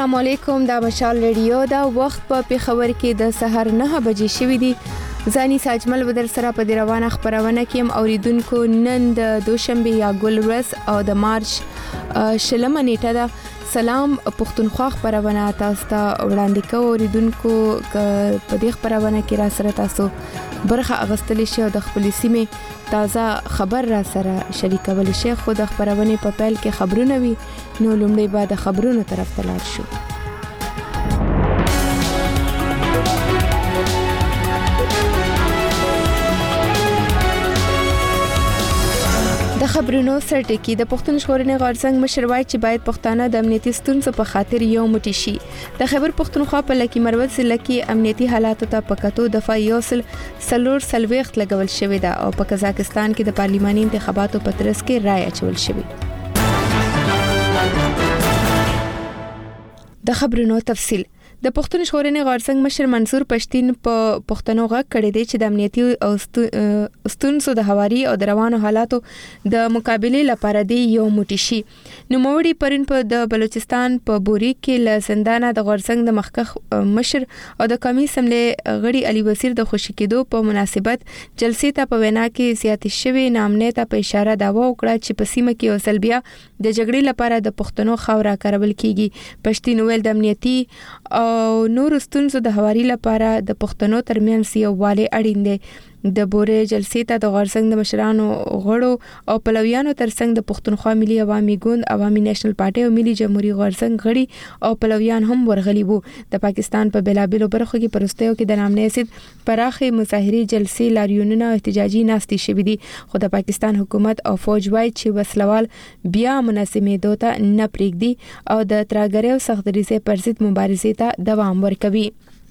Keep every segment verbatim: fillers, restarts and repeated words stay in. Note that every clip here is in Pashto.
السلام علیکم، دا مشال ریډیو دا وخت په پیښور کې د سحر نه بجې شوې دي. ځاني ساجمل بدر سره په روانه خبرونه کې هم اوریدونکو نن د دوشنبه یا ګل ورځ او د مارچ شلمه نیټه ده. سلام پښتونخوا خبرونه تاسو ته وړاندې کوم. اوریدونکو په دې خبرونه کې را سره تاسو برخه اغستلی شئ او د خپل سیمې تازه خبر را سره شریکول شئ. خو د خبرونه په پیل کې خبرونه وي، نو لومړی بعد خبرونو طرف ته لاړ شو. د خبرونو سرټکی د پښتون ژغورنې غورځنګ مشر وایي چې باید پښتانه د امنیتي ستونزو په خاطر یو موټی شي. د خیبر پښتونخوا په لکی مروت ضلع کې امنیتي حالاتو ته په کتو دفعه یو سل سلور سلويخت لګول شوې ده او په قزاقستان کې د پارلماني انتخاباتو په ترڅ کې رای اچول شوې. د خبرونو تفصیل د پښتون ژغورنې غورځنګ مشر منصور پښتين په پښتنو غږ کړی دی چې د امنیتي او ستونزو د هواري او د روانو حالاتو د مقابله لپاره دی یو موټی شي. نو موړي پرین په د بلوچستان په بوري کې ل زندانه د غورځنګ د مخکخ مشر او د قومي سملې غړي علي وزیر د خوشی کېدو په مناسبت جلسې ته په وینا کې زیاتې شوی نامنه ته په اشاره داوا وکړه چې په سیمه کې وسلبیا د جګړې لپاره د پښتنو خاورا کارول کیږي. پښتين ویل د امنیتي او نور ستونزو د هواري لپاره د پښتنو ترمنځ یو والی اړین دی. د بورې جلسې ته د غورځنګ د مشرانو غړو او پلویانو ترڅنګ د پښتونخوا ملي عوامي ګوند، عوامي نېشنل پارټي او ملي جمهوریت غورځنګ غړي او پلویان هم ورغلي وو. د پاکستان په بلابلو برخو کې پرستیو کې د نامنې سید پراخي مظاهري جلسې لاریونونه او احتجاجي ناستي شوې دي. خو د پاکستان حکومت او فوج وايي چې وسلوال بیا مناسبې دوته نه پریږدي او د ترهګرۍ او سختدریزۍ پر ضد مبارزې ته دوام ورکوي.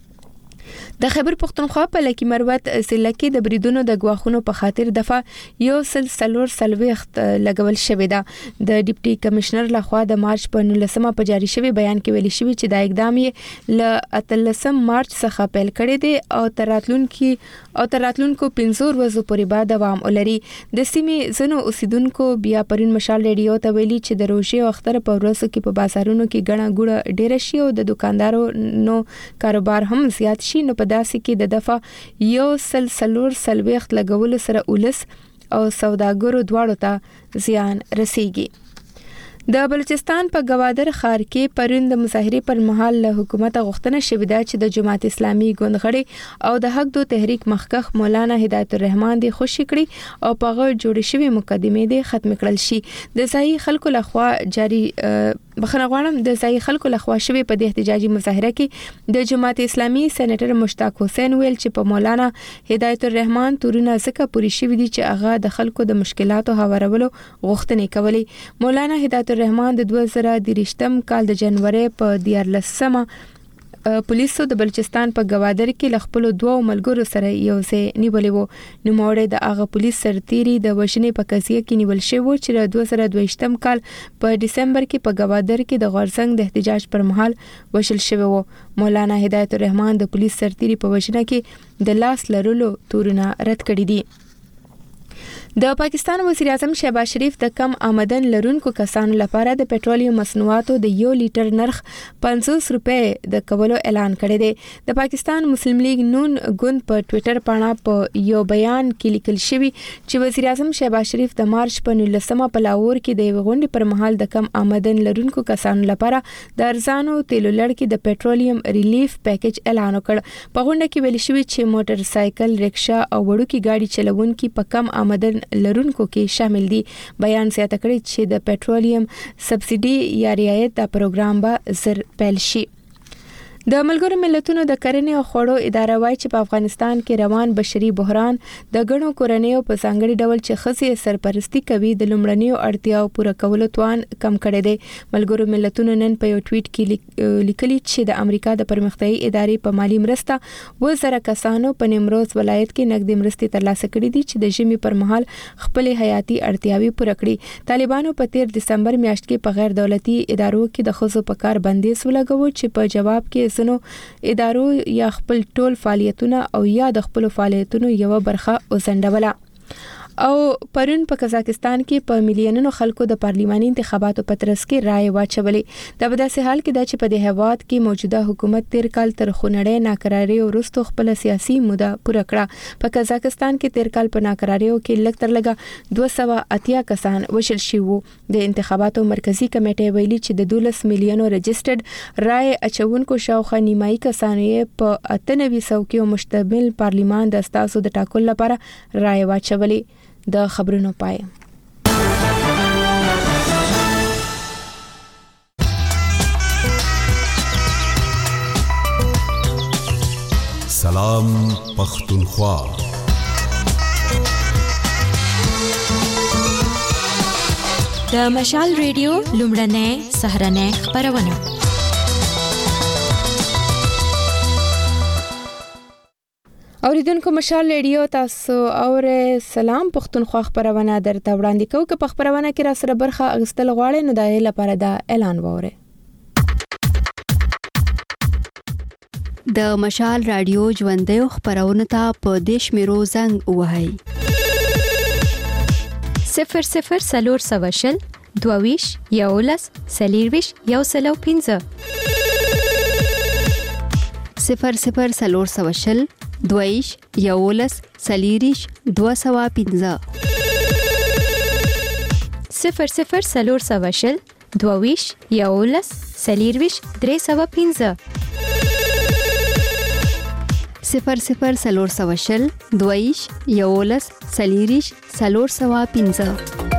د خیبر پښتونخوا په لکی مروت ضلع کې د بریدونو د غواخونو په خاطر دفعه یو سل سلور سلويخت لګول شوې ده. د ډیپټي کمشنر لخوا د مارچ په نولسمه په جاری شوی بیان کې ویل شوی چې دا اقدام یې ل اتلسم مارچ څخه پیل کړی دی او تراتلونکو او تراتلونکو پنځور ورځې پورې به دوام ولري. د سیمې زنو اوسیدونکو بیا پرین مشال ریډیو ته ویلي چې د روشي او اختر په ورځو کې په بازارونو کې غڼه ګوړه ډیر شي او د دکاندارو نو کاروبار هم زیات شي. نو په داسې کې د دفعه یو سل سلور سلويخت لګول سره اولس او سوداګرو دواړو ته زیان رسیږي. د بلوچستان په گوادر ښار کې پرون د مظاهرې پر مهال له حکومت غوښتنه شوې ده چې د جماعت اسلامي ګوند غړي او د حق دو تحریک مخکخ مولانا هدایت الرحمن دی خوشی کړي او په غوړ جوړ شوی مقدمې دی ختم کړل شي. د ځای خلکو لخوا جاری بخنه غواړم د ځای خلکو لخوا شوی په د احتجاجي مظاهره کې د جماعت اسلامي سېنیټر مشتاق حسین ویل چې په مولانا هدایت الرحمن تورونه زکه پوری شوی دي چې هغه د خلکو د مشکلاتو هوارولو غوښتنې کوي. مولانا هدایت الرحمن د دوه زره درېشتم کال د جنوري په دیارلسمه پولیسو د بلوچستان په گوادر کې لخپلو دوه ملګرو سره یو ځای نیولې وو. نو موړې د هغه پولیس سرتيري د وژنې په قضیه کې نیول شوی و چې د دوه زره دوهشتم کال په دسمبر کې په گوادر کې د غورځنګ د احتجاج پر مهال وشل شوی و. مولانا هدایت الرحمن د پولیس سرتيري په وژنه کې د لاس لرلو تورونه رد کړی دي. د پاکستان وزیر اعظم شهباز شریف د کم آمدن لرونکو کسانو لپاره د پېټرولیم مصنوعاتو د یو لیټر نرخ پنځوس روپۍ د کولو اعلان کړی دی. د پاکستان مسلم لیگ نون ګوند په ټوئیټر باندې په یو بیان کې لیکل شوی چې وزیر اعظم شهباز شریف د مارچ په نولسمه په لاهور کې د غونډې پر مهال د کم آمدن لرونکو کسانو لپاره د ارزانو تیلو لړ کې د پېټرولیم ریلیف پیکیج اعلان وکړ. په غونډه کې ویل شوی چې موټر سایکل، رکشا او وړوکی ګاډي چلوونکي په کم آمدن لرونکو کې شامل دي. بیان زیاته کړی چې د پېټرولیم سبسيډي یا رعایت دا پروګرام به زر پیل شي. د ملګرو ملتونو د کرنې او خوړو اداره وايي چې په افغانستان کې روان بشري بحران د غنو کورنیو په ځانګړي ډول چې خزي سرپرستی کوي د لومړنیو اړتیاو پوره کولو توان کم کړی دی. ملګرو ملتونو نن په یو ټویټ کې لیکلي چې د امریکا د پرمختیايي ادارې په مالی مرسته و زره کسانو په نیمروز ولایت کې نقدي مرستې ترلاسه کړې دي چې د ژمي پر مهال خپل حیاتي اړتیاوې پوره کړي. طالبانو په تیر دسمبر میاشت کې په غیر دولتي ادارو کې د خزو په کار بندیز ولګاوه چې په جواب کې زنو ادارو یا خپل ټول فعالیتونه او یا د خپل فعالیتونو یو برخه وسنډوله. او پرون په قزاقستان کې په میلیونونو خلکو د پارلماني انتخاباتو په ترڅ کې رائے واچولې. دا په داسې حال کې ده چې په دې هیواد کې موجوده حکومت تیر کال تر خونړۍ ناکراري او وروسته خپل سیاسي موده پوره کړه. په قزاقستان کې تیر کال په ناکراریو کې لږ تر لږه دوه سوه اتیا کسان وشل شوي وو. د انتخاباتو مرکزی کمیټه ویلي چې د دولس میلیونو رجسټرډ رائے اچونکو شاوخوا نیمایي کسانو یې په اته نوي څوکیو مشتمل پارلمان د استازو د ټاکلو لپاره رائے واچولې. د خبرونو پای. سلام پختونخوا. د مشال ریډیو لومړنۍ سهرنۍ خبرونه. اوریدونکو مشال ریډیو تاسو اوره سلام پختونخوا خبرونه درته وړاندې کوو. که په خبرونه کې را سره برخه اغستل غواړئ نو د لپاره دا اعلان ووره. د مشال رادیو ژوندۍ خبرونه ته په دیش میرو زنګ وهاي صفر صفر سلور سواشل دوویش یولس سلیرویش یو سلو پینزه صفر صفر سلور سواشل دویش یولس سلیریش دو سوا پینزه صفر صفر سلور سواشل دوویش یولس سلیرویش درې سوا پینزه صفر صفر سلور سواشل دویش یولس سلیریش سلور سوا پینزه.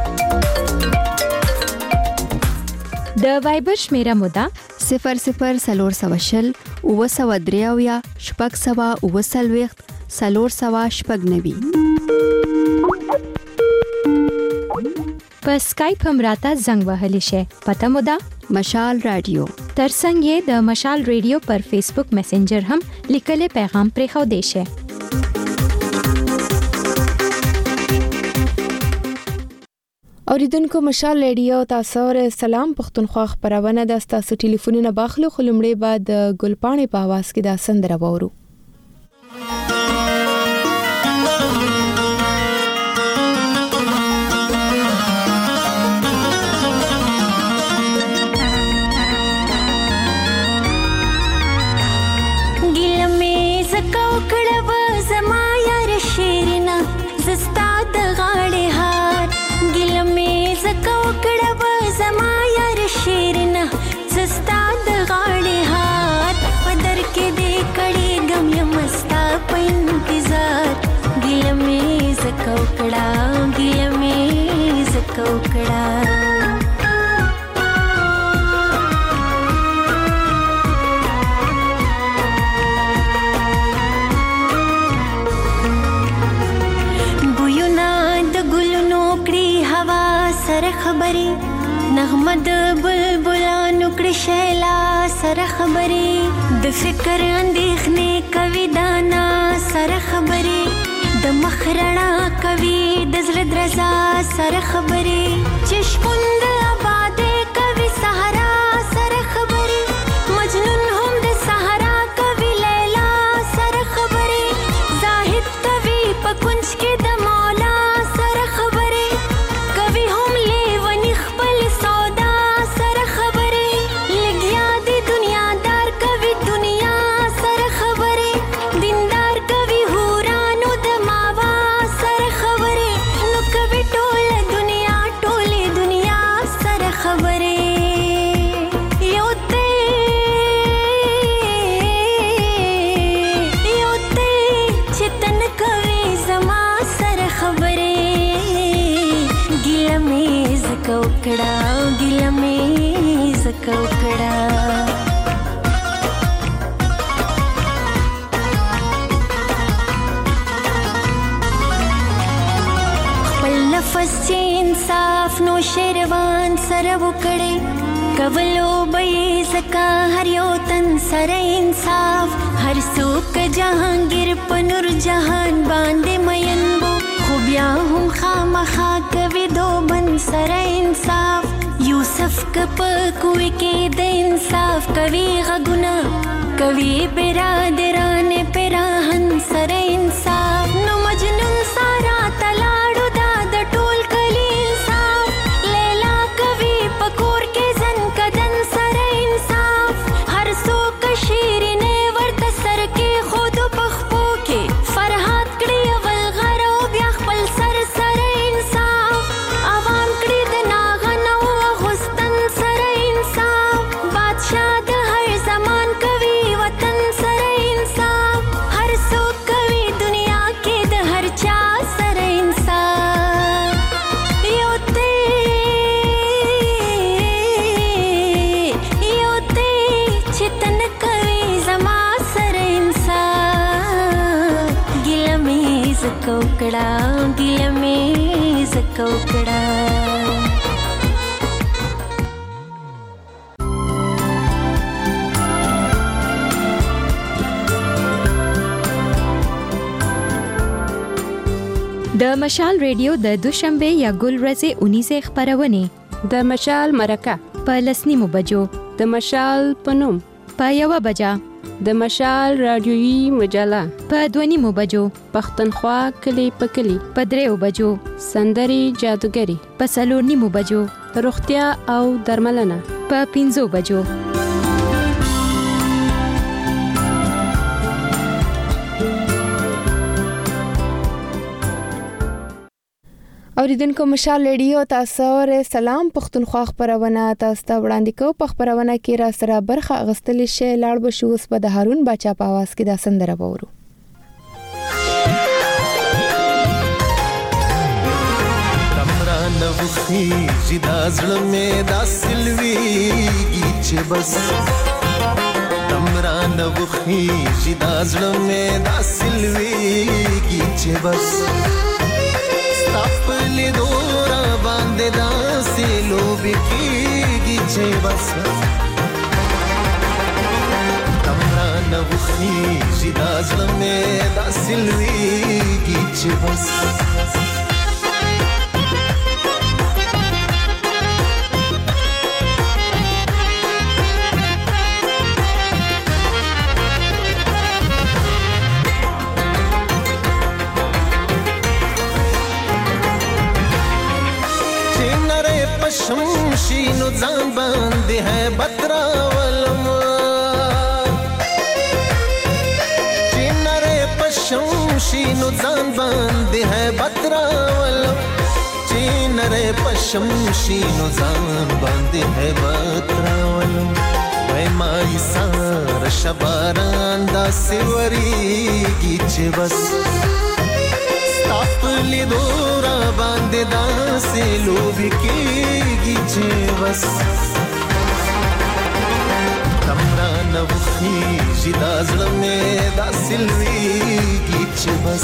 د وایبر شمیره مودا صفر صفر سلور سواشل اوه سوه درې اویا شپږ سوه اوه څلوېښت څلور سوه شپږ نوي. په سکایپ هم راته زنګ وهلی شي. پته مودا مشال رادیو. ترڅنګ یې د مشال ریډیو پر فیسبوک میسنجر هم لیکلي پیغام پرې خو دی شي. اوریدونکو مشال ریډیو تاسو سره سلام پختونخوا خبرونه د تاسو ټلیفونونه باخلو خلمړې بعد ګلپانې په आवाज کې دا سندره وورو. کوکڑا ګل می ز کوکڑا بوینا د ګلونو کړي هوا سره خبري نغمه د بلبلانو کړي شیلا سره خبري د فکر اندېښنې کوي دانا سره خبري د مخرنا کوي د زړه درزا سره خبري چشمون د آبادې کوي صحرا سره خبري مجنون هم د صحرا کوي لیلا سره خبري زاهد کوي په کنج کې د مولا سره خبري کوي هم لیونی خپل سودا سره خبري لګیا دی دنیادار کوي دنیا سره خبري دیندار کوي هورانو د کوکڑا ګل می ز کوکڑا خپل لفظ چې انصاف نو شیروان سره وکړي کولو به زکا هر یو تن سره انصاف هر څوک جهانگیر په نور جهان باندې مین وو خو بیا هم خامخا کوي دو بن سره انصاف یوسف کپ کوي کې د انصاف کوي غګنا کوي برادران پراهن سره انصاف نو مجنون سارا تلاړو دا زکوکړه ګیله مې زکوکړه. د مشال ریډیو د دوشنبه یا ګل ورځې اونیزه خبرونه د مشال مرکه په لسنیمو بجو، د مشال پنوم په یو بجا، د مشال رادیويي مجله په دونیمو بجو، پښتونخوا کلی په کلی په دریو بجو، سندري جادوګری په څلور نیمو بجو، روغتیا او درملنه په پنځو بجو. اوریدونکو مشال ریډیو تاسو سره سلام. پښتونخوا خبرونه تاسو ته وړاندې کوم. په خبرونه کې را سره برخه اغستل شي لاړ بشو اوس په د هارون باچا په आवाज کې دا سندره وورو. تمران وخی جدا زړه مې دا سلويږي چې بس تمران وخی جدا زړه مې دا سلويږي چې بس خپل دورا باندې داسې لوبې کېږي چې بس تمران وخیږي دا زړه مې داسې لویږي چې بس شمشي نو ځان باندې ہے بترا ولم چینره پشمشي نو ځان باندې ہے بترا ولم چینره پشمشي نو ځان باندې ہے بترا ولم وای مای سار شباران دا سیوريږي چې بس خپل دورا باندې داسې لوبې کېږي چې بس تمران وخیږي دا زړه مې داسې لویږي چې بس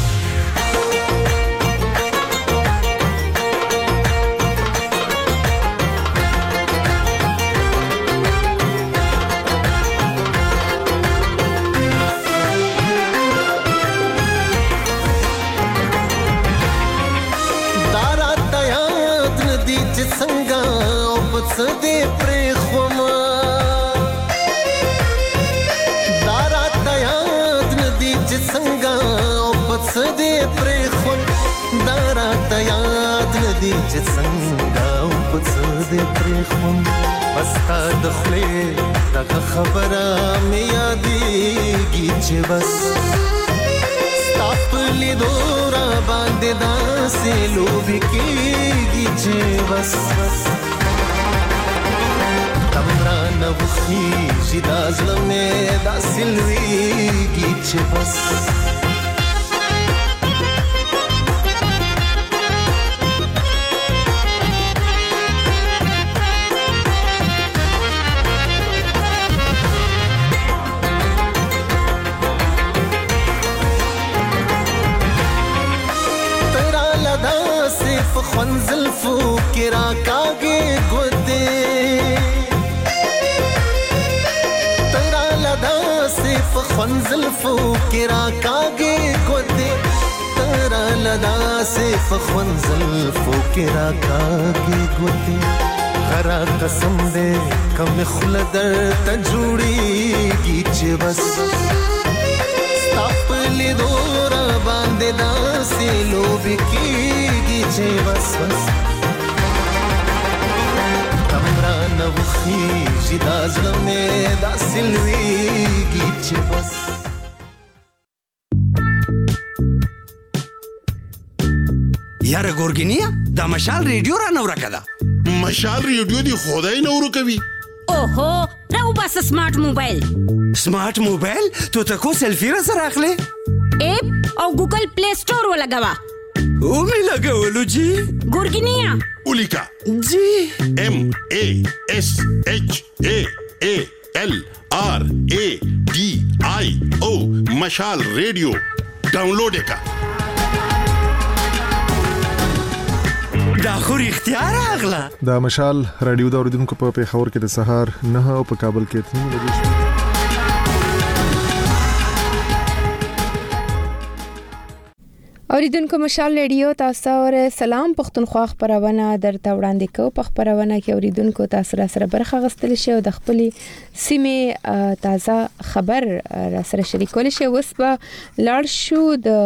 دې پرې خوما دارا تیاد ندی چې څنګه او پس دې پرې خون دارا تیاد ندی چې څنګه او پس دې پرې خون بس تا د خپلې دغه خبره مې یادېږي چې بس خپل دورا باندې داسې لوبې کېږي چې بس تمران وخیږي دا زړه مې داسې لویږي چې بس ترا لدا صرف خون زلفو کې راکاږي ګوتې فخن زلفو کې راکاږي ګوتې ترا لدا سے فخن زلفو کې راکاږي ګوتې غرا قسم دې کم خلدر ته جوړيږي چې بس خپل دورا باندې داسې لوبې کېږي چې بس بس تمران وخیږي دا زړه مې داسې لویږي چې بس یاره ګورګینیا دا مشال ریډیو را نو راکده مشال ریډیو دی خدای نو ورکوي اوهو راو بس سمارټ موبایل سمارټ موبایل تو ته کو سیلفی را سره اخلي اپ او ګوګل پلی سٹور ولګوا او می لګولو جی ګورګینیا اولیکا جی ایم ای اس ایچ ای ای ایل آر ای ڈی آئی او مشال ریڈیو ڈاؤنلوڈ کا خو رښتیا راغله. د مشال رادیو د اوریدونکو په پیښور کې د سهار نه او په کابل کې اته بجې شوې. اوریدونکو مشال رادیو تاسو اور سلام پښتونخوا خبرونه درته وړاندې کوو. په خبرونه کې اوریدونکو تاسو را سره برخه غستل شي او د خپل سیمه تازه خبر را سره شریکول شي. اوس به لاړ شو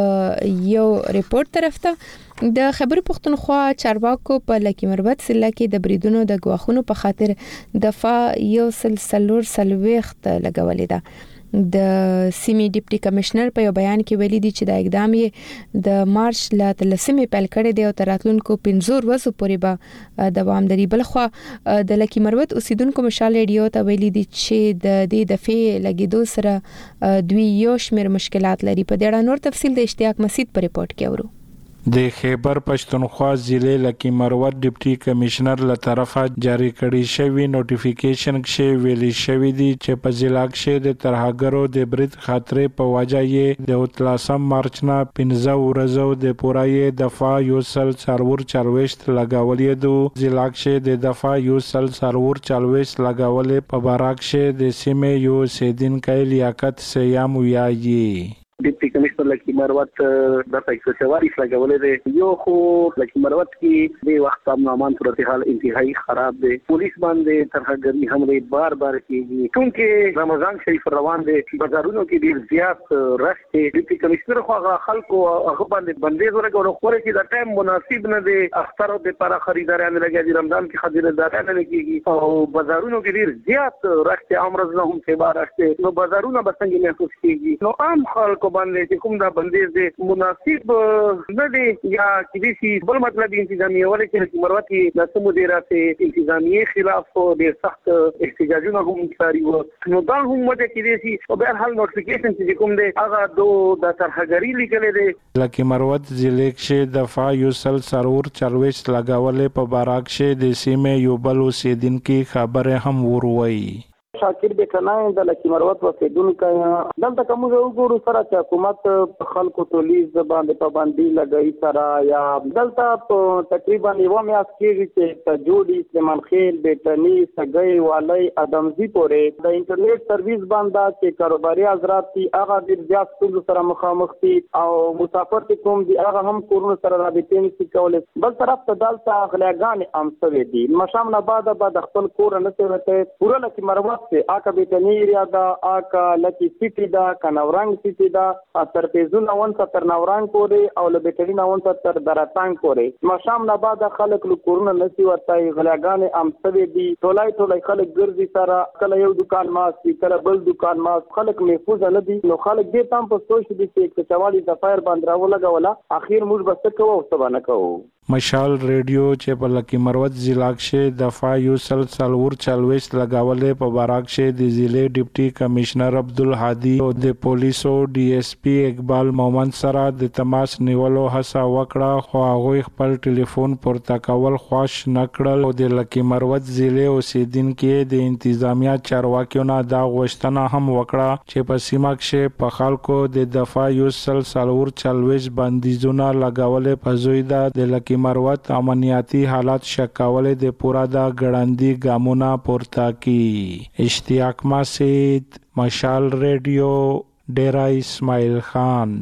د یو ریپورت طرف ته. د خبر پښتونخوا چارواکو په لکی مربت سله کې د بریدونو د غواخونو په خاطر دفاع یو سلسلور سلويخت لګولې ده. د سیمې ډیپټي کمشنر په یو بیان کې ویلي دی چې د اقدام یې د مارچ ل تلسمې پیل کړی دی او تراتلونکو پنځور ورځو پورې به دوام لري. بل خو د لکی مروت اوسیدونکو مشال رادیو ته ویلي دی چې د دې دفعې لګیدو سره دوی یو شمېر مشکلات لري. په دې اړه نور تفصیل د اشتیاق مسید په ریپورت کې اورو. د خیبر پښتونخوا ضلع لکی مروت ډیپټي کمشنر له طرفه جاری کړی شوی نوټیفیکیشن کې ویلي شوی دی چې په ضلع کې د ترهګرو د برید خطرې په وجه یې د اتلسم مارچ نه پنځه ورځې د پورای دفاع یو سل سرور چالويشت لګولې دو. ضلع کې د دفاع یو سل سرور چالويشت لګولې په باراک کې د سیمه یو سیدینکای لیاقت سیام ویایي. ډیپټي کمشنر لکی مروت د پیسو چواري لګولې دي. یو خو لکی مروت کې د وخت په نامان صورتحال انتهایی خراب دي. پولیس باندې ترهګری حمله بار بار کیږي چونکه رمضان شریف روان دي. بازارونو کې ډیر زیات رش دي. ډیپټي کمشنر خو هغه خلکو هغه باندې بندیز ورکړو خو چې دا ټایم مناسب نه دي. اختر د لپاره خریداران لګي دي. رمضان کې خریداران نه کیږي او بازارونو کې ډیر زیات رش دي. امرز نه هم څه بار رش دي. نو بازارونه به څنګه محسوس کیږي. نو عام خلک کو باندې چې کوم دا بندیز دي مناسب نه دي یا کیږي. بل مطلب انتظامیه ولې چې مروت کې د سمو ډیرته انتظامیه خلاف ډیر سخت احتجاجونه هم جاری وو. نو دا هم مده کېږي او به هر حال نوټیفیکیشن چې کوم دي هغه دو د ترهګری لیکل دي. لکی مروت ضلع کې دفاع یو سل سرور چالويشت لګولې په باراک کې د سیمه یو بل اوسیدونکو خبره هم وروي. شاکر به کنای د لکی مروت وسیدونکو دلته کوم وګورو سره چې حکومت خلکو تولیز باندې پابندي لګئی سره یا دلته تقریبا یو میاس کې چې جوړی سلیمان خیل بیتنی سګي والی ادمزي پورې د انټرنیټ سرویس باندې چې کاروباري حضرات دي هغه د زیات ستونزو سره مخامخ دي او مسافر کوم دي هغه هم کورونو سره رابطې نشي کولای. بل طرف ته دلته غلاګان عام شوي دي. مشام نه بعد بعد خپل کور نه ته پوره لکی مروت آکا بیتنی ایریا دا آکا لکی سیٹی دا کنورانگ سیٹی دا تر پیزون اون سا تر نورانگ پوری او لبیتنین اون سا تر دراتانگ پوری. مشام نباد خلق لکورون نسی ورطای غلاگان امسوی دی. طولای طولای خلق گرزی سارا کل یو دکان ماست کل بل دکان ماست خلق محفوظ ندی. نو خلق دیتام پا سوش دی سی ایک چوالی دفایر باندراو لگا ولا اخیر موج بستکو او سبا نکو. مشال ریډیو چې په لکی مروت ضلع کې دفاع یو سل سلور چالويشت لګولې په باراک کې د ضلع ډیپټي کمشنر عبدالهادي او د پولیسو ډي اس پی اقبال مومن سره د تماس نیولو هڅه وکړه خو هغه خپل ټلیفون پورته کول خوښ نکړل او د لکی مروت ضلع اوسیدونکو د انتظامیه چارواکیو نه دا غوښتنه هم وکړه چې په سیمه کې په خلکو د دفاع یو سل سلور چالويشت بندیزونه لګولې په زویدا د لکی مروت امنیاتی حالات شکاولې د پورا دا ګړندی ګامونه پورته کی. اشتیاق مسید مشال ریډیو ډیرا اسماعیل خان.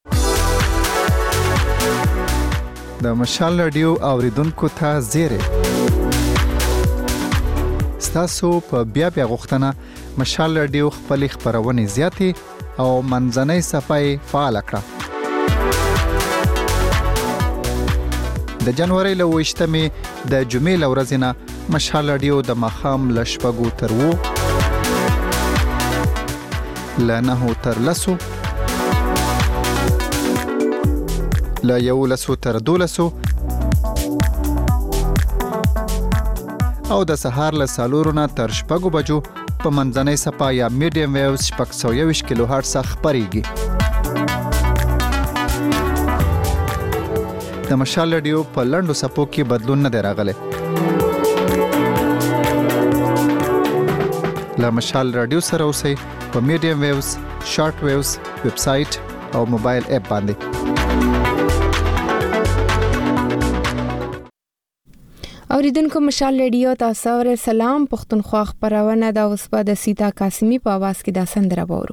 د مشال ریډیو اوریدونکو ته زیره ستاسو په بیا بیا غوښتنه مشال ریډیو خپل خبرونه زیاتې او منځنۍ صفای فعال کړه. د جنوري له وشتمې د جمعې له ورځې نه مشال رادیو د مخام له شپږو تر اوو له نهو تر لسو له یولسو تر دولسو او د سهار له څلورو نه تر شپږو بجو په منځنۍ څپه یا میډیم ویوز شپږ سوه یوویشت کیلو هرټز خپرېږي. د مشال رادیو په لنډو څپو کې بدلون نه دی راغلی. له مشال رادیو سره اوسئ په میډیم ویوز، شارټ ویوز، ویب سایټ او موبایل اپ باندې. اوریدونکو مشال ریډیو تاسو ور سلام پښتونخوا خبرونه دا اوس په د سیتا قاسمی په आवाज کې دا سندره وورو.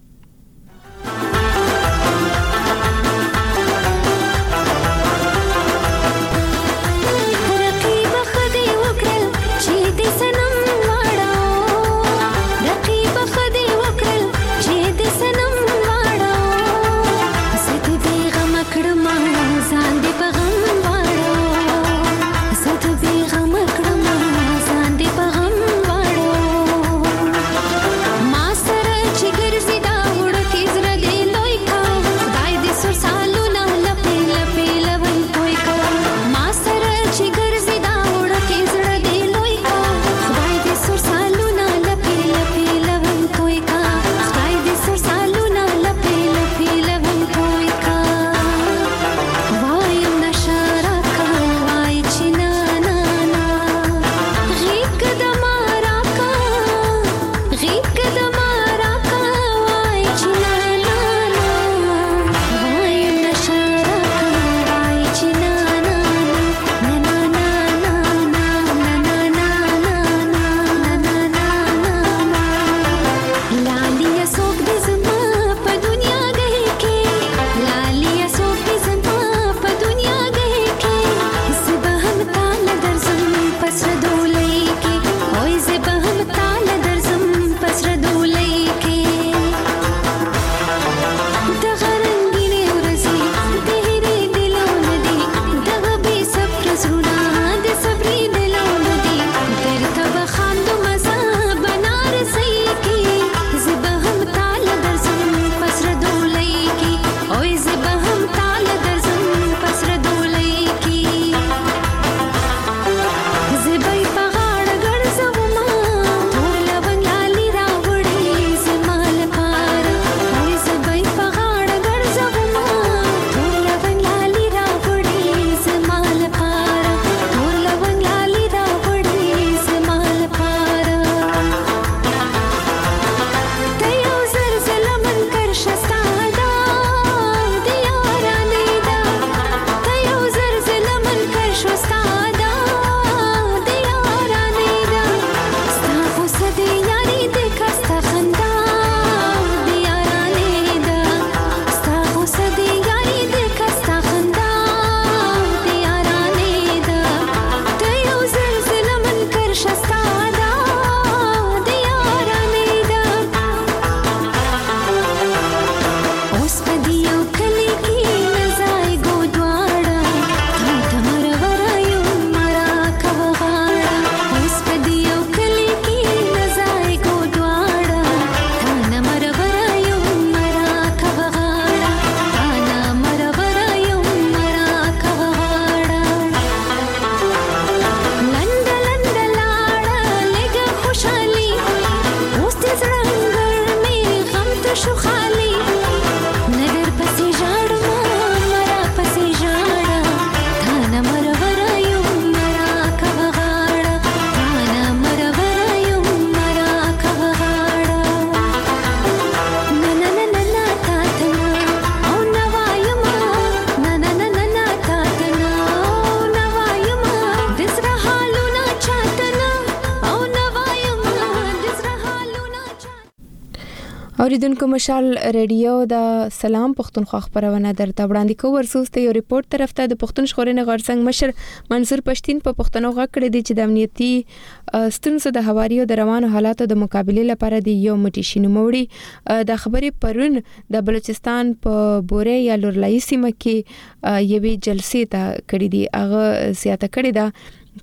اوریدونکو مشال ریډیو د سلام پښتونخوا خبرونه درته وړاندې کوم. ورسوسته یو ریپورت طرف ته د پښتون ژغورنې غورځنګ مشر منصور پښتين په پښتنو غږ کړی دی چې د امنیتي ستونزو د هواري او د روانو حالاتو د مقابله لپاره د یو مټی شینوموړي د خبرې پرون د بلوچستان په بورې یا لورلای سیمه کې یوې جلسې ته کړی دی. هغه سیاته کړی دا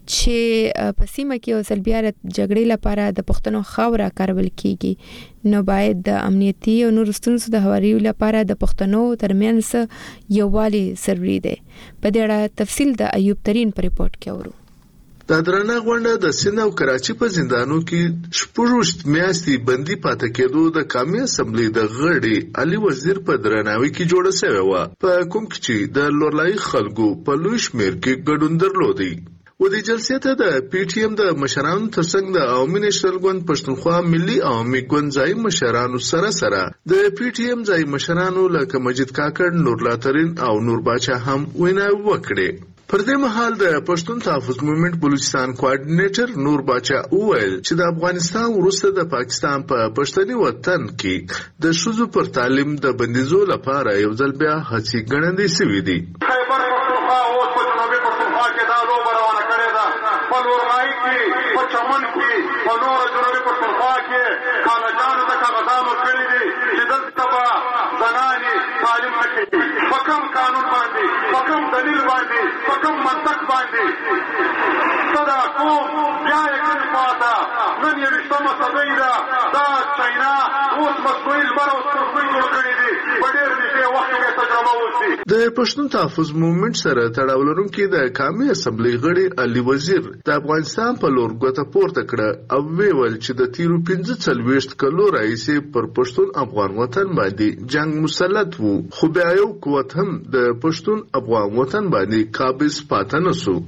چې په سیمه کې او سلبیاره جګړې لپاره د پښتنو خاوره کارول کیږي نو باید د امنیتي او نور ستونزو د هواري لپاره د پښتنو ترمنځ یووالي ضروري دی. په دې اړه تفصیل د ایوب ترين په ریپورت کې اورو. د درنه غونډه د سند او کراچي په زندانو کې شپږ میاشتې بندي پاتې کېدو د قومي اسمبلی د غړي علي وزیر په درناوي کې جوړه شوې و، په کوم کې چې د لورلای خلکو په لوی شمېر کې ګډون درلودي. و دې جلسې ته د پی ټی ایم د مشرانو ترڅنګ د عوامي نېشنل ګوند پښتونخوا ملي عوامي ګوند ځای مشرانو سره سره د پی ټی ایم ځای مشرانو لکه مجید کاکړ، نورلا ترين او نور باچا هم وینا وکړي. پر دې مهال د پښتون تحفظ موومېنټ بلوچستان کوارډینیټر نور باچا وویل چې د افغانستان وروسته د پاکستان په پښتني وطن کې د ښځو پر تعلیم د بندیزو لپاره یو ځل بیا هڅې ګړندۍ شوې دي. خیبر پختونخوا اوس په جنوبي پښتونخوا کې دا لوبه روانه کړې ده. په لورغایي کې، په چمن کې، په نوره جنوبي پښتونخوا کې خانجانو ته کاغذان ورکړي دي چې دلته به زنانې تعلیم نه کوي. په کوم قانون باندې، په کوم دلیل باندې، په کوم منطق باندې څه دا کوم بیا یې کړي پاته. نن یویشتمه صدۍ ده. دا چاینا اوس مصنوعي لمر او سپوږمۍ جوړ کړي دي. په ډېر نږدې وخت کې تجربه وشي. د پښتون تحفظ موومېنټ سره تړاو لرونکي د قومي اسمبلی غړي علي وزیر د افغانستان په لور ګوته پورته کړه او ویل چې د تیرو پنځه څلوېښت کلو راهیسې پر پښتون افغان وطن باندې جنگ مسلط وو، خو بیا یو قوت هم د پښتون افغان وطن باندې قابض پاته نه سو.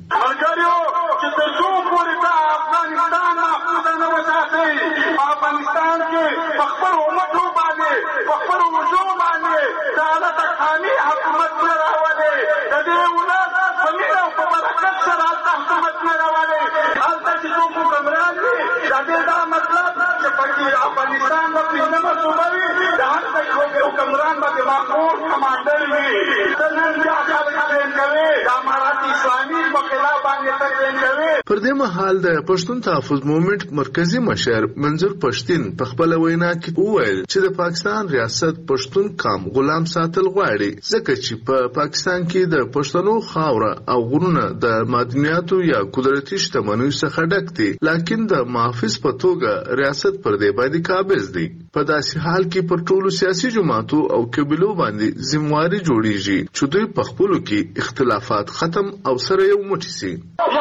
افغانستان کې په خپل امتو باندې په خپل وجو باندې د الله تخاني حکومت نه راولي. د دې ولادت په مینه او په برکت سره د حکومت نه راولي. هلته چې څوک حکمران وي د دې دا مطلب چې پکې افغانستان به پنځمه صوبه وي، د هلته یو حکمران به د مقبول کمانډر وي. د نن بیا خلک ټرېن کوي د امارات اسلامي په خلاف باندې ټرېن کوي. پر دې مهال د پښتون تحفظ موومېنټ مرکزی مشر منظور پښتين په خپل وینا کې وویل چې د پاکستان ریاست پښتون قام غلام ساتل غواړي، ځکه چې په پا پاکستان کې د پښتنو خاوره او غرونه د معدنیاتو یا قدرتي شتمنیو څخه ډک دي، لکن د محافظ په توګه ریاست پر دې باندې قابض دي. په داسې حال کې پر ټولو سیاسي جماعتو او قبیلو باندې ذمہواري جوړیږي چې دوی په خپلو کې اختلافات ختم او سره یو موټی سي.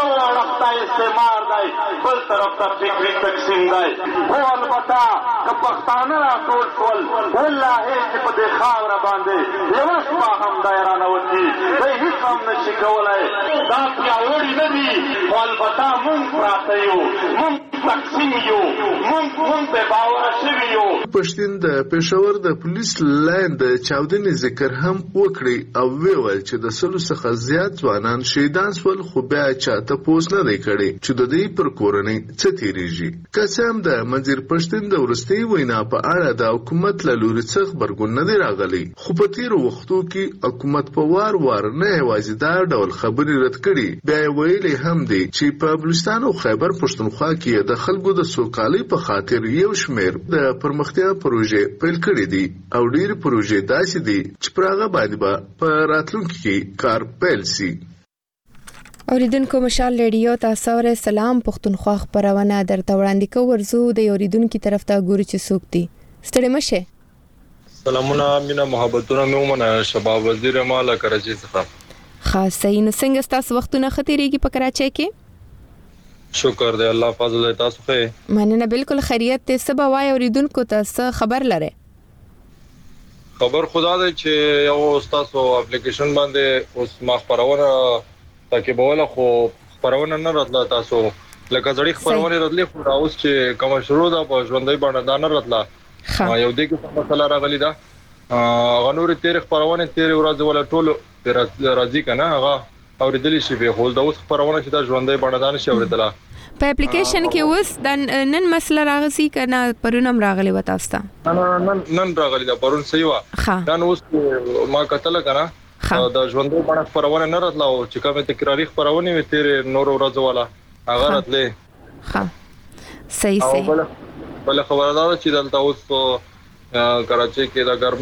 استعمار دی، بل طرف ته فکري تقسیم دی. خو البته که پښتانه راټول شول والله چې په دې خاوره باندې یوه شپه هم دی رانوځي، دی هېڅ هم نشي کولی. دا پیاوړي نه دي، خو البته مونږ پراته یو، مونږ تقسیم یو، مونږ مونږ بې باوره شوي یو. پښتین د پېښور د پولیس لاین د چاودنې ذکر هم وکړي او ویل چې د سلو څخه زیات ځوانان شهیدان شول، خو بیا چا تپوس نه دی کړی چې د دې پر کورنۍ څه تیریږي. که څه هم د منظر پښتین د وروستۍ وینا په اړه د حکومت له لوري څه غبرګون نه دی راغلی، خو په تیرو وختو کې حکومت په وار وار نه یوازې دا ډول خبرې رد کړي، بیا یې ویلي هم دی چې په بلوچستان او خیبر پښتونخوا کې د خلکو د سوکالۍ په خاطر یو شمېر د پرمختیا پروژې پیل کړي دي او ډېرې پروژې داسې دي چې پر هغه باندې به په راتلونکي کې کار پیل سي. اوریدونکو مشال ریډیو تاسو سره سلام پښتونخوا خبرونه درته وړاندې کوو. ورزو د اوریدونکو طرف ته ګوري چې څوک دي. ستړي مشه. سلامونه مینا محبتونه مې ومنه. شباب وزیر مالا کراچي څخه. خاص صحیح نو څنګه تاسو وختونه خطرېږي په کراچي کې؟ شکر دی الله فضل تاسو ښه. مننه بالکل خیریت ته. سبا وای اوریدونکو تاسو خبر لره؟ خبر خدا دی چې یو تاسو اپلیکیشن باندې اوس ما خبرونه تاکي بوله خو خبرونه نه راتله، تاسو لکه ځړی خبرونه راتله، خو اوس چې کوم شروع ده په ژوندۍ باندې دا نه راتله. یو دې کې مسله راغلی ده، غنوري تیر خبرونه تیر ورځ ولا ټول راځي کنه هغه اوریدلی شي به هول دا اوس خبرونه چې دا ژوندۍ باندې دا نشي اوریدله. په اپلیکیشن کې اوس د نن مسله راغسي کنه پرونم راغلی و تاسو ته؟ نن نن راغلی دا پرون صحیح و. دا اوس ما کتل کنه دا ژوندۍ باندې خبرونه نه راتله او چې کومه تکراری خبرونه وي تیر نور ورځ ولا هغه راتله. ها صحیح صحیح. بل خبره دا چې دلته اوس کراچي کې د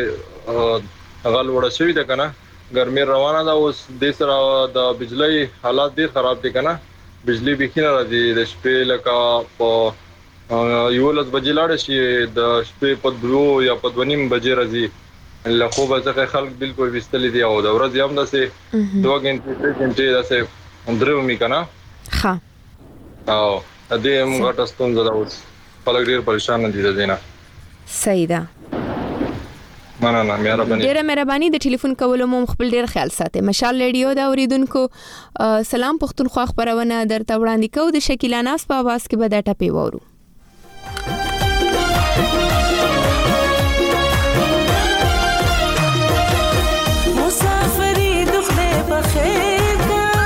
ګرمۍ غل وړه شوی ده کنه، ګرمي روانه ده اوس. د سره د بجلی حالات ډیر خراب دي کنه، بجلی به کینه راځي د شپې لکه په یو لس بجې لاړ شي د شپې په دوه یا په دوه نیم بجې راځي. له خوبه څخه خلک بالکل وستل دي او د ورځ یم داسې دوه غنټې درې غنټې داسې درو می کنه. ها او دې موږ تاسو ته زده اوس خلک ډیر پریشان دي د دینه. صحیح ده. مننه مهرباني. ډیره مهرباني. د ټلیفون کولو مو خپل ډیر خیال ساتئ. مشال ریډیو دا اوریدونکو سلام پښتونخوا خبرونه درته وړاندې کوو. د شکیلا ناس په आवाज کې به دا ټپي وورو. مسافری دخله بخیر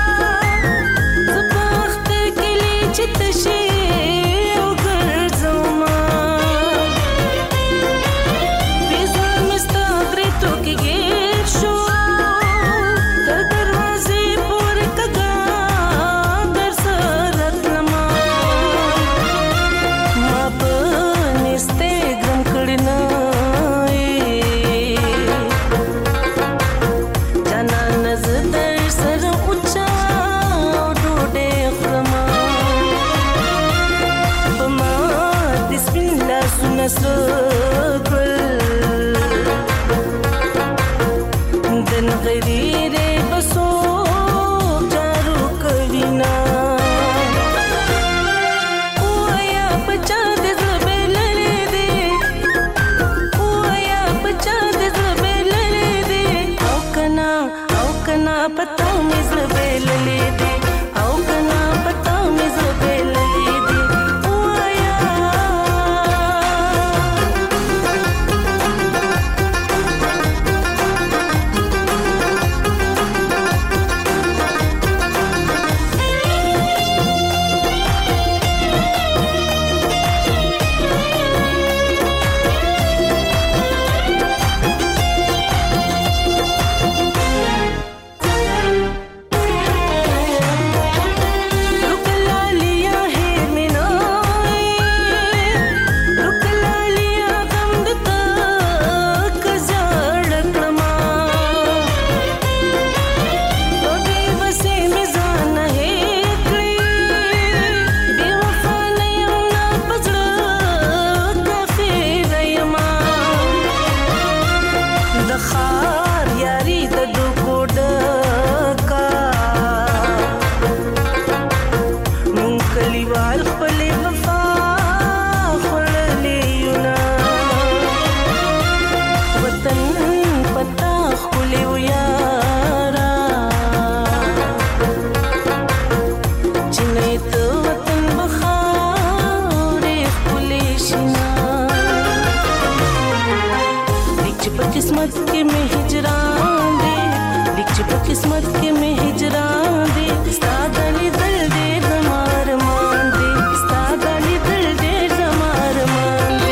पता मिज़ बेलले दे औ कना पता मिज़ बेलले दे ओया किस्मत के में हिजरान दे लिख किस्मत के में हिजरान दे सादली दिल दे जमार मान दे सादली दिल दे जमार मान दे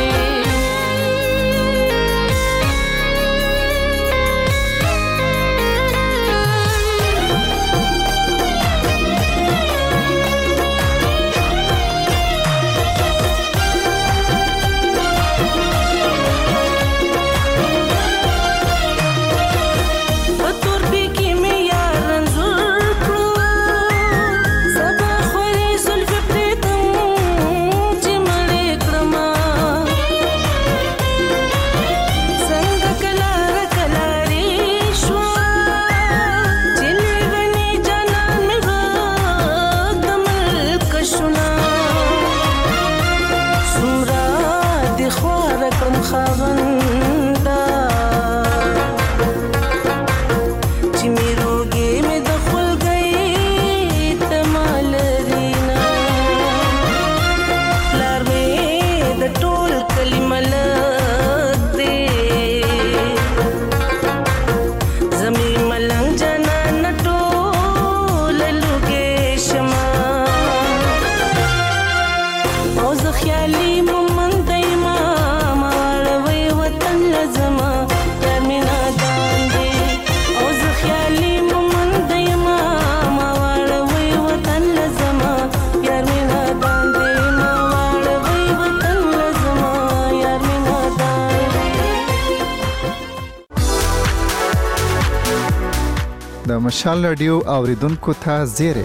د مشال رادیو اوریدونکو ته زیری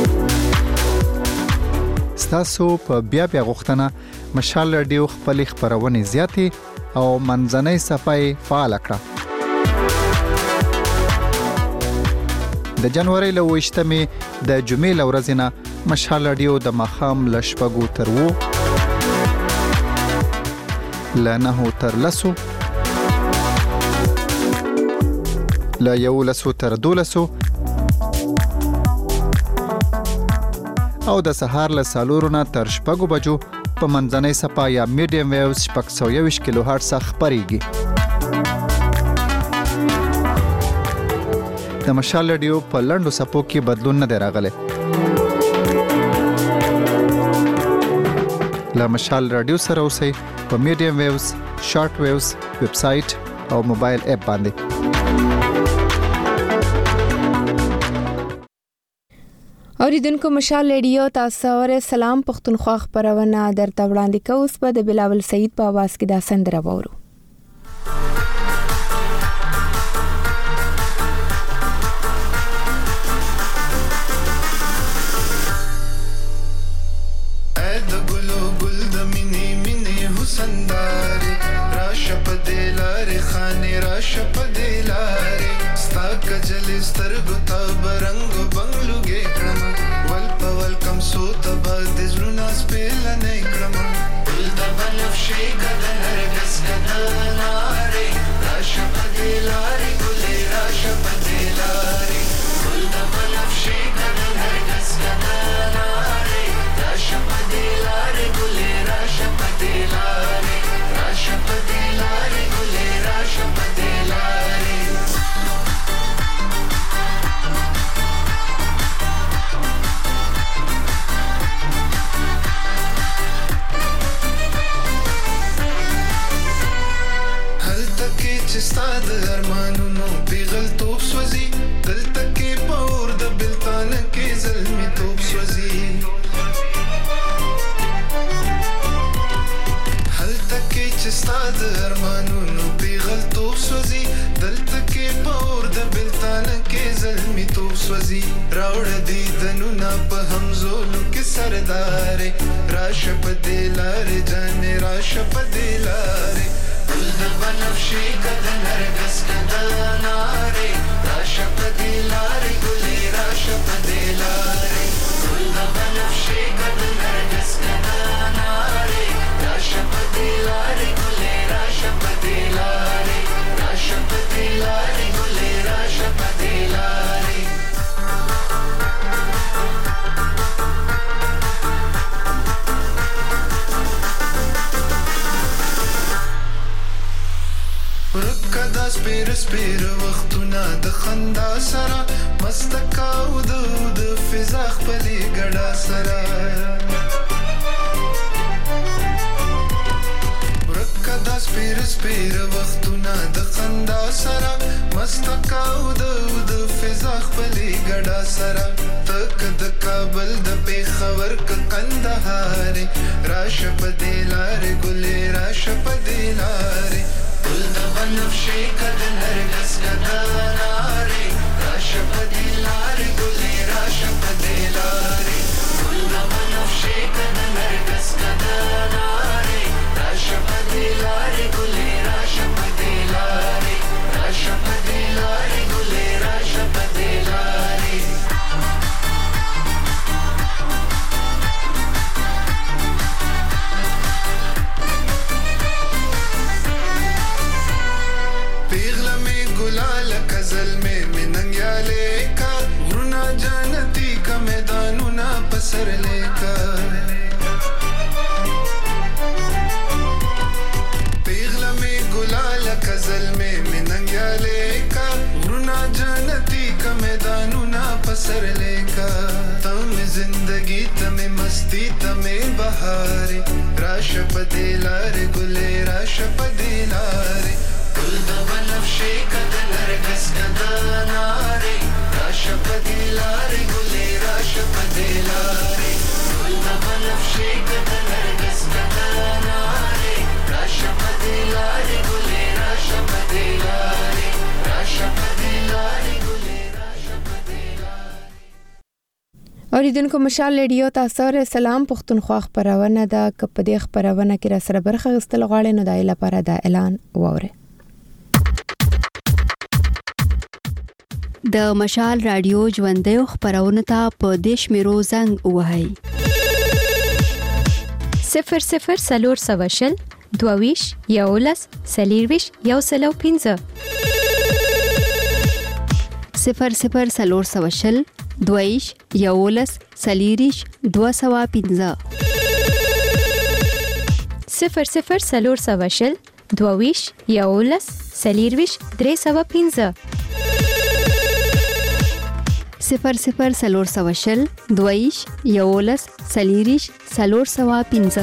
ستاسو په بیا بیا غوښتنه مشال رادیو خپل خبرونه زیاتې او منځنۍ صفای فعال کړه د جنوري له وشتمې د جمعې لورځنه مشال رادیو د مخام لشپګو تر وو لنه تر لسو لا یو لسو تر دولسو او د سهار له سالورونه تر شپږو بجو په منځنۍ صفا یا میډیم ویوز شپږ سوه یوویشت کیلو هرټز خپرېږي د مشال رادیو په لنډو صفو کې بدلون نه دی راغلی له مشال رادیو سره اوسئ په میډیم ویوز شارټ ویوز ویب سایټ او موبایل اپ باندې اوریدونکو مشال رادیو تاسو سره سلام پښتونخوا خبرونه درته وړاندې کوو اوس په د بلاول سعید په आवाज کې دا سندره وورو Rashapade تو سوزي راوړ دي دنونه په همزولو کې سردارې راشه په دې لارې جانې راشه په دې لارې ګل د بنفشې که د نرګس که د انارې راشه په دې لارې ګلې راشه په دې لارې ګل د بنفشې که د نرګس که د انارې راشه په دې لارې ګلې راشه په دې لارې راشه په دې لارې ګلې راشه په دې لارې ورکدا سپیر سپیر وختونه د خندا سره مستکاو د د فضا خپلې ګډا سره ورکدا سپیر سپیر وختونه د خندا سره مستکاو د د فضا خپلې ګډا سره تک د کابل د پیښور ک کندهار راشه په دې لارې ګلې راشه په دې لارې ګل د بنفشې که د نرګس که د انارې راشه په دې لارې ګلې راشه په دې لارې ګل د بنفشې که د نرګس که د انارې راشه په دې لارې ګلې راشه په دې لارې راشه په دې لارې ګلې راشه په دې لارې کزل میں مننگیا لے کر غرنا جانتی کا میدانونا پسر لے کر پیغلا میں گلال کزل میں مننگیا لے کر غرنا جانتی کا میدانونا پسر لے کر تم زندگی تمہیں مستی تمہیں بہارے راش پدے لارے گلے راش پدے لارے ګل د بنفشې که د نرګس که د انارې راشه په دې لارې ګلې راشه په دې لارې ګل د بنفشې که د نرګس که د انارې راشه په دې لارې ګلې راشه په دې لارې راشه په دې لارې ګلې راشه په دې لارې اوریدونکو مشال ریډیو تاسو سره سلام پښتونخوا خبرونه ده که په دې خبرونه کې را سره برخه غوښتل غواړئ نو د لپاره دا اعلان ووره د مشال رادیو ژوندۍ خبرونه ته په دیش میرو زنګ وهاي صفر صفر سلور سواشل دوویش یولس سلیرویش یو سلو پینځه صفر صفر سلور سواشل دوویش یولس سلیریش دو سوا پینځه صفر صفر سلور سواشل دوویش یولس سلیرویش درې سوا پینځه صفر صفر سلور سواشل دویش یولس سلیریش سلور سوا پینځه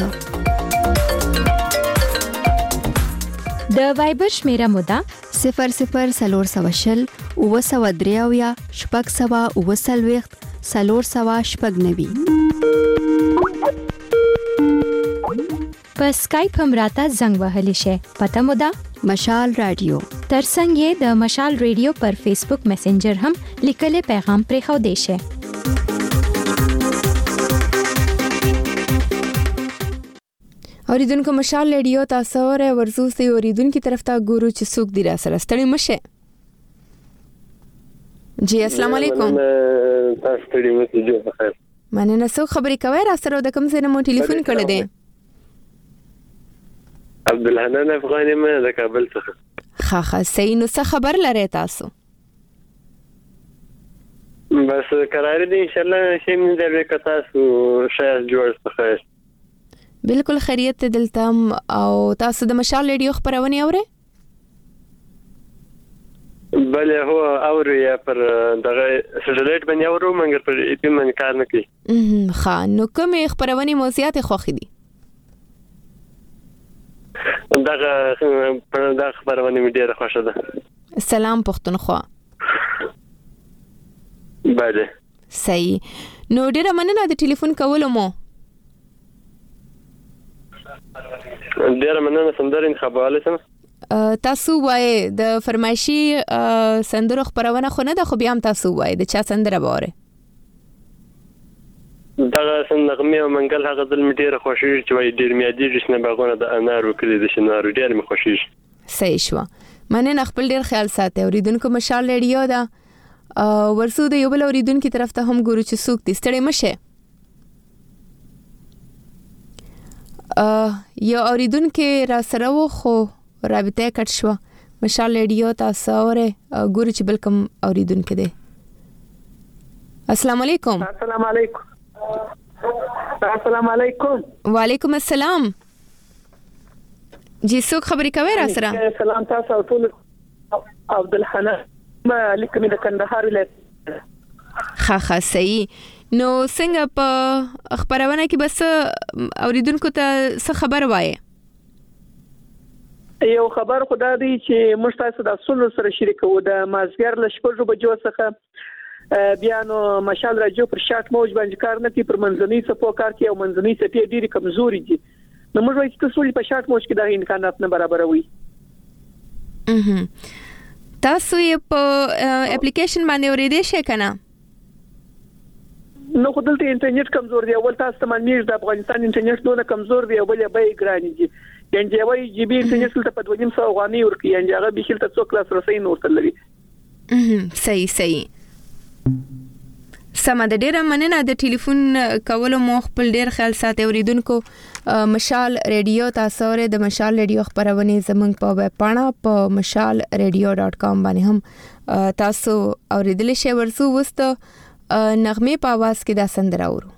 د وایبر شمیره مودا صفر صفر سلور سواشل او سوا دریاویا شپږ سوا او سلويخت سلور سوا شپږ نوي په سکایپ هم راته زنګ وهلی شي پته مودا مشال رادیو ترڅنګ یې د مشال ریډیو پر فیسبوک میسنجر هم لیکلي پیغام پرې خو دی شي اوریدونکو مشال ریډیو تاسو سره ورزو سي اوریدونکو طرف ته ګورو چې څوک دی را سره ستړي مشه جی السلام علیکم تاسو ستړي مشه جو بخیر مننه څو خبرې کوي را سره د کوم ځای نه مو ټلیفون کړی دی عبدالحنان افغانی مې د کابل څخه ها ها صحیح نو څه خبر لري تاسو بس قرار دي ان شاء الله شي من دې کتاسو شاید جوړ څخه بالکل خیریت دلته او تاسو د مشال ریډیو خبرونه اورئ بله هو اورو یا پر دغه سټلایټ باندې اورو مګر پر ایپی باندې کار نه کوي ها نو کوم خبرونه موضوعات خوښ دي دغه پر دغه خبرونه مې ډیره خوښه ده سلام پښتونخوا بله صحیح نو ډیره مننه د ټلیفون کولو مو ډیره مننه سندره انتخاباله سم تاسو وای د فرمایشي سندرو خبرونه خو نه ده خو بیا هم تاسو وای د چا سندره بوره دا څنګه مې منګل هغه ځل مې ډیره خوشی چې وای ډیر مې دي جسنه باغونه د انارو کلی د شنارو ډیر مې خوشی صحیح شو مننه خپل ډیر خیال ساتي اوریدونکو مشال ریډیو دا ورسو د یو بل اوریدونکو طرف ته هم ګورو چې څوک دې ستړي مشه یو اوریدونکو را سره و خو رابطه کټ شو مشال ریډیو تاسو اوره ګورو چې بل کوم اوریدونکو دی السلام علیکم السلام علیکم السلام علیکم وعلیکم السلام جی څوک خبرې کوي را سره سلام تاسو ټول عبد الحنان مالک مې د کندهار ولایت ها ها صحیح نو څنګه په خبرونه کې بس اوریدونکو ته څه خبر وایي یو خبر خدا دی چې موږ تاسو د اصول سره شریکو د مازګر ل شپږ بجو څخه بیا نو مشال راجو پر شات موج باندې کار نه کوي پر منځنۍ صفو کار کوي او منځنۍ صفې ډېری کمزوري دي نو موږ وایو چې تاسو په شات موج کې د امکانات نه برابروي اها تاسو یې په اپلیکیشن باندې ورېدې شئ کنه نو خو دلته انټرنیټ کمزور دی اول تاسو ته معلومیږي د افغانستان انټرنیټ دونه کمزور دی او بل به ګران دي یعنی یوې جی بي انټرنیټ ته په دوه نیم سو غواني ورکی یعنی هغه به شل ته څو کلاس رسې نور تل لري صحیح صحیح سم د ډیره مننه د ټلیفون کولو مو خپل ډیر خیال ساتي اوریدونکو مشال ریډیو تاسو ر د مشال ریډیو خبرونه زمنګ په ویب پاڼه په مشال ریډیو ډاٹ کام باندې هم تاسو اوریدل شئ ورسو وست نغمه په आवाज کې دا سندره اورو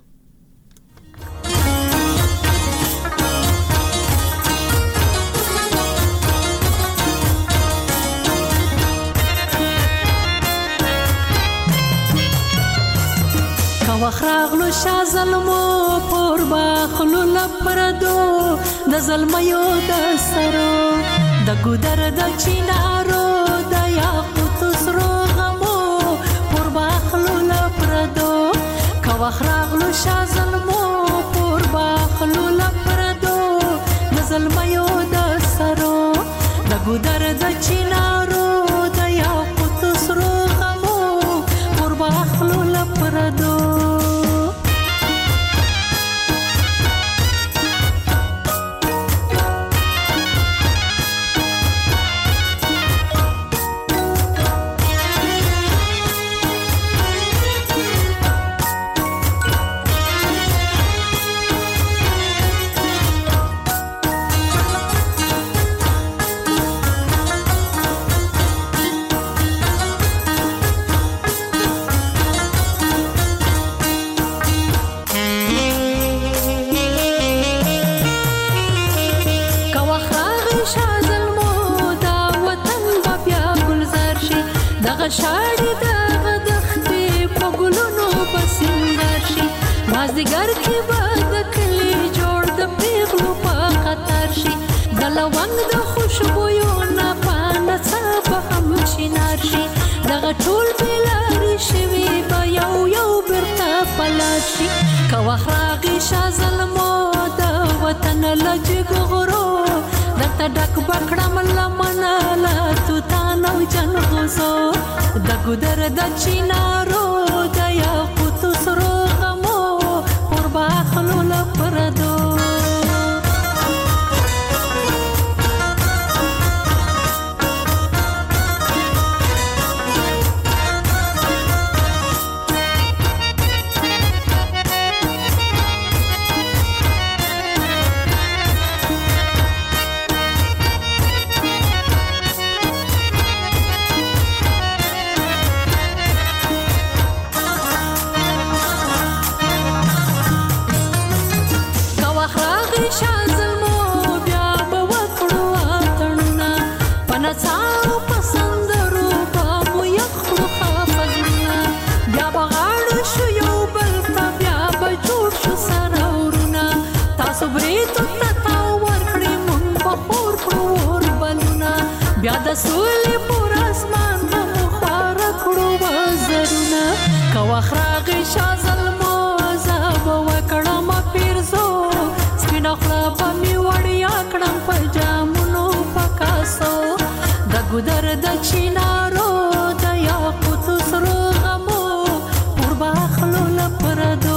وخراغلو شا ظلمو پور باخلو لپردو د ظلمیو د سرو د ګودر د چینارو د یاقوت سرو غمو پور باخلو لپردو کا وخراغلو شا ظلمو پور باخلو لپردو د ظلمیو د سرو د ګودر د چینارو د یاقوت سرو غمو پور باخلو لپردو شاړې د غدختې په ګلونو پسندر شي مازدیګر کې به د کلي جوړ د پیغلو په خطر شي د لونګ د خوشبویو نه پانه څه به هم شینار شي دغه ټول بېلارې شوي به یو یو بیرته پلار شي که وخت راغی شا ظلمو د وطن له جګو غرو درته ډک به کړم لمنه له توتان او جنغوزو د ګودر د چینارو د یاقوتو سرو غمو پر باخلو لپردو بیا د سولې پر اسمان به خوار کړو وزرونه که وخت راغی شا ظلمو زه به وکړم پیرزو سپینه خوله به مې وړیا کړم په جامونو په کاسو ګودر د چینارو د یاقوت سره غمو ور باخلو لپردو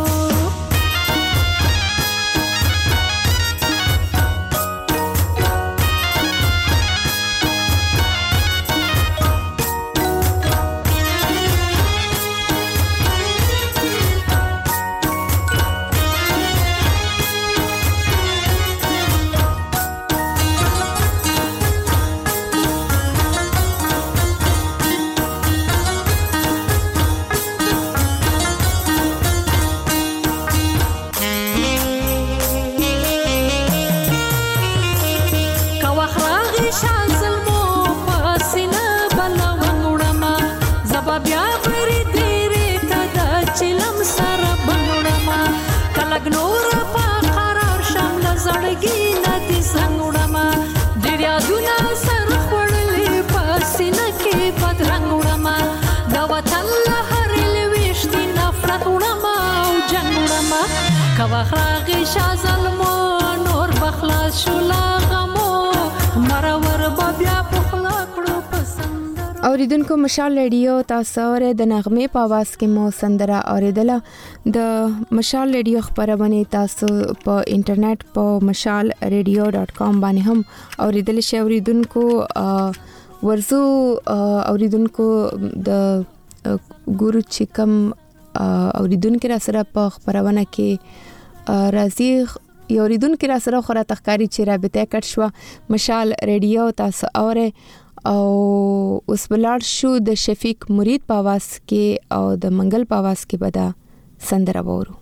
کواخراغی شازلمو نور بخلاص شولا غمو مرور بیا پخلا کړو پسندر اوریدونکو مشال ریډیو تاسو ور د نغمه په आवाज کې مو سندره اوریدله د مشال ریډیو خبرونه تاسو په انټرنیټ په مشال ریډیو ډاٹ کام باندې هم اوریدل شئ اوریدونکو ورزو اوریدونکو د ګورو چکم اوریدونکو را سره په خبرونه کې راځي یو اوریدونکو را سره خورا تخکاری چې رابطه کټ شو مشال ریډیو تاسو اوره او اوس بلار شو د شفیق مرید په आवाज کې او د منګل په आवाज کې بدا سندره وورو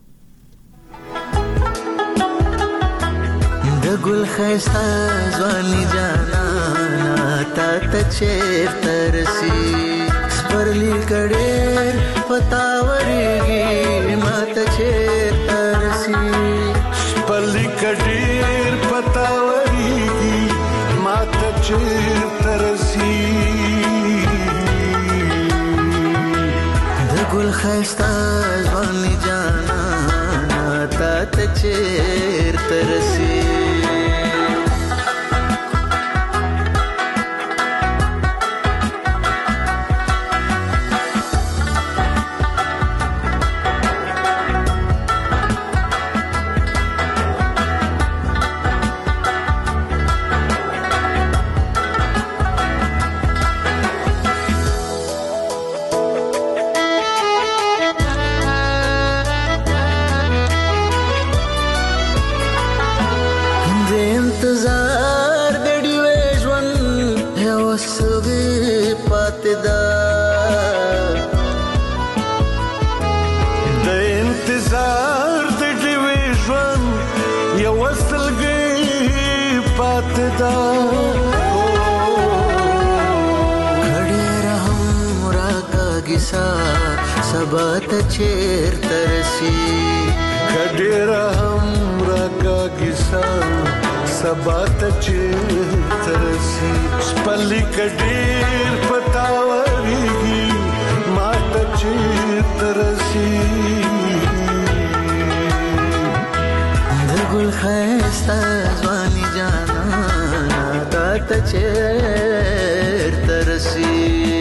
د ګل خيستا ځواني جانا تا ته چیر ترسي سپرلی کډېر پتاورېږي ماته چیر ترسي سپرلی کډېر پتاورېږي ماته چیر ترسي د ګل خيستا ځواني جانا تا ته چیر ترسي سبات چیر ترسی کډیر هم راګه کیسا سبات چیر ترسی سپلی کډیر پتاورېږي ماته چیر ترسی د ګل خيستا ځواني جانا تا ته چیر ترسی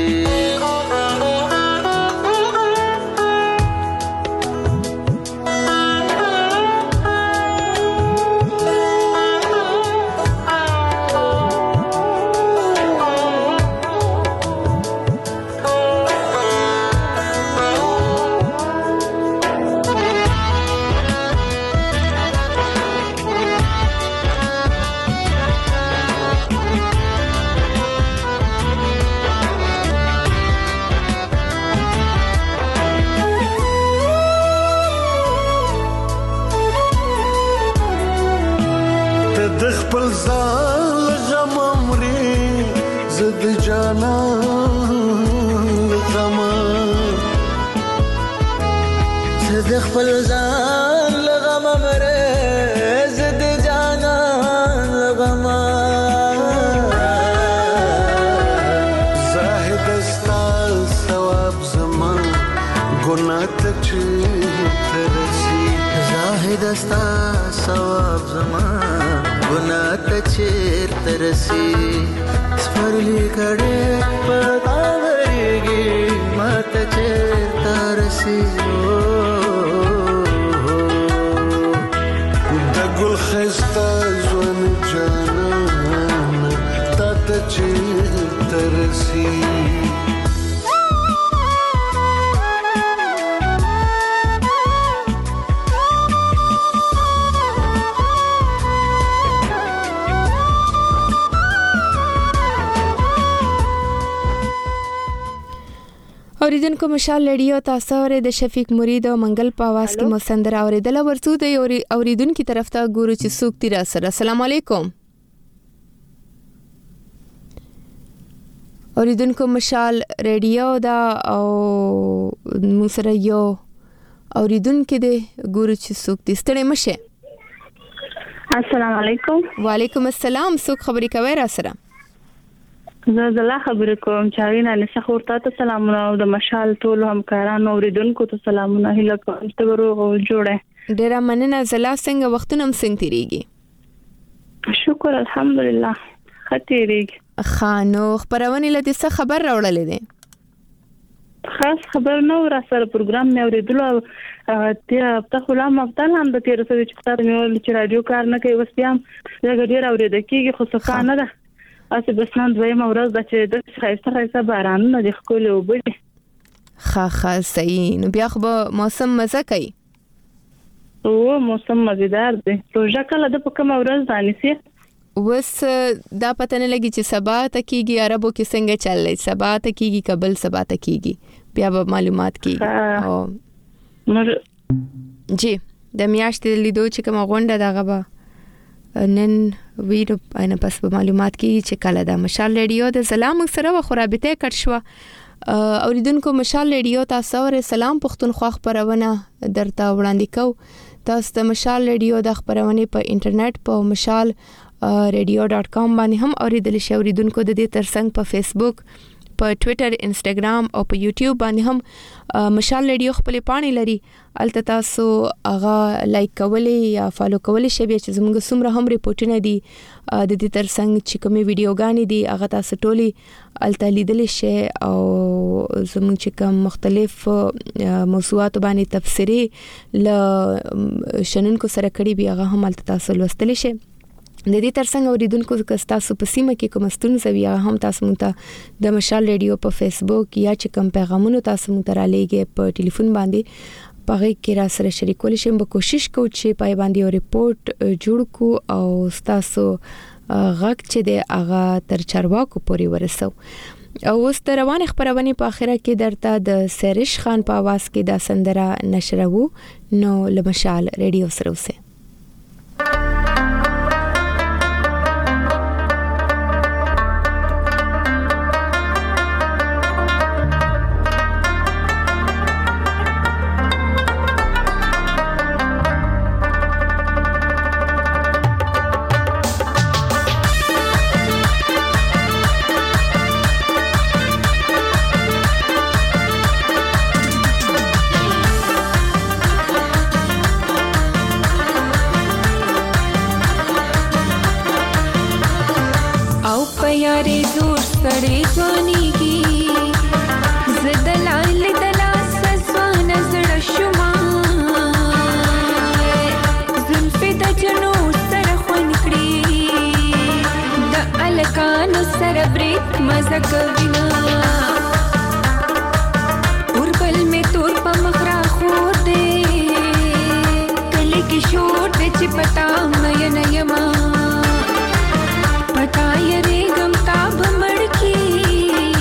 خپل ځان لغم مره زد جانا لغم زاهد استا ثواب زمان ګناه ته چرسي زاهد استا ثواب زمان ګناه ته چرسي سپرلی کړي پتا ورګي ماته چیرته رسي د ګل خسته ځوان جانان ته چیرته رسي اوریدونکو مشال لړیو تاسو ورې د شفیق مرید او منګل په आवाज کې مسندر اوریدل ورڅو د اوریدونکو طرف ته ګورو چې څوک تیر سره. السلام علیکم. اوریدونکو مشال رادیو دا او موسره یو اوریدونکو د ګورو چې څوک دې ستړي مشه. السلام علیکم. وعلیکم السلام. څوک خبرې کوي را سره؟ زه زلا خبرې کوم چې اړینه لسه خورته ته سلامونه او د مشال ټول همکارانو اوریدونکو ته سلامونه هیله کوم چې ورو جوړه. ډیره مننه زلا. څنګه وختونه هم څنګه تیریږي؟ شکر الحمدلله خطرېږي. خانو خبرونه لته څه خبر راوړلې ده؟ خاص خبر نو را سره پروګرام مې اوریدلو ته په خلا مفتل هم د تیر څه چې تاسو مې ول چې رادیو کار نه کوي وسپیام زګ ډیر اوریدل کیږي خو څه نه ده. اسه بس نن دویم ورځ د چې د خایسته خایسته باران نه د خپل وبدي. خا خا صحیح. نو بیا خو موسم مزه کوي. او موسم مزیدار دی. روزه کله د کوم ورځ دانسي وس دا پته نه لګي چې سبا ته کیږي عربو کې څنګه چللی سبا ته کیږي قبل سبا ته کیږي بیا به معلومات کیږي. او نور جی د میاشتې لیدو چې کوم غونډه دغه به نن ویډیو باندې پس په معلومات کیږي چې کله دا مشال رادیو د سلام سره خرابته کټ شو. اوریدونکو مشال رادیو تاسو ور سلام پښتونخوا خبرونه درته وړاندې کو. تاسو د مشال رادیو د خبرونه په انټرنیټ په مشال رادیو ډاٹ کام باندې هم اوریدل شئ. اوریدونکو د دې ترڅنګ په فیسبوک په ټوئیټر انسټاګرام او په یوټیوب باندې هم مشال رادیو خپل پاڼې لري. البته تاسو هغه لایک کولې یا فالو کولې شی به چې زموږ سمره هم ریپورتونه دي د دې ترڅنګ چې کومې ویډیوګانې دي هغه تاسو ټولي البته لیدل شي او زموږ چې کوم مختلف موضوعات باندې تفسیری ل شنونکو سره کړي بیا هغه هم البته تاسو لوستل شي. د دې ترڅنګ اوریدونکو تاسو په سیمه کې کوم ستونزې وي هم تاسو مونږ ته د مشال رادیو په فیسبوک یا چې کوم پیغامونه تاسو مونږ ته را لېږئ په ټلیفون باندې پغې کې را سره شریکول شي. به کوشش کوو چې پای باندې یو ریپورت جوړ کو او تاسو غږ چې د هغه تر چارواکو پورې ورسو. او اوس د روان خبرونه په اخره کې درته د سریش خان په आवाज کې دا سندره نشرو نو لمشال رادیو سره اوسه. यारे जोर सड़े जोनी की ज़दलाल दला सज़वान ज़ड़ शुमा ज़ुल्फ़े द जनो सर ख़ुनकड़ी द अलकानो सर ब्रेक मज़क विना उर्बल में तोर पा मखरा खोर दे कले की शोर दे चिपता नय नयमा पता यरे गमता भमड़ की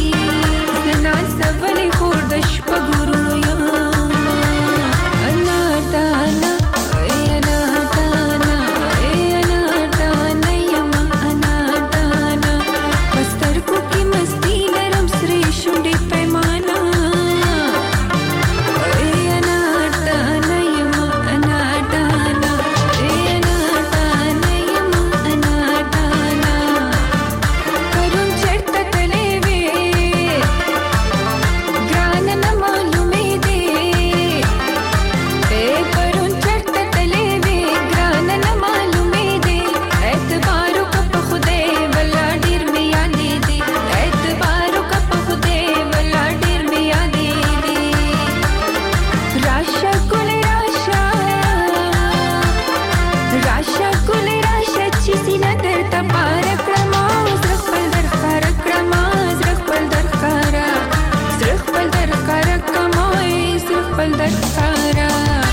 ورکارا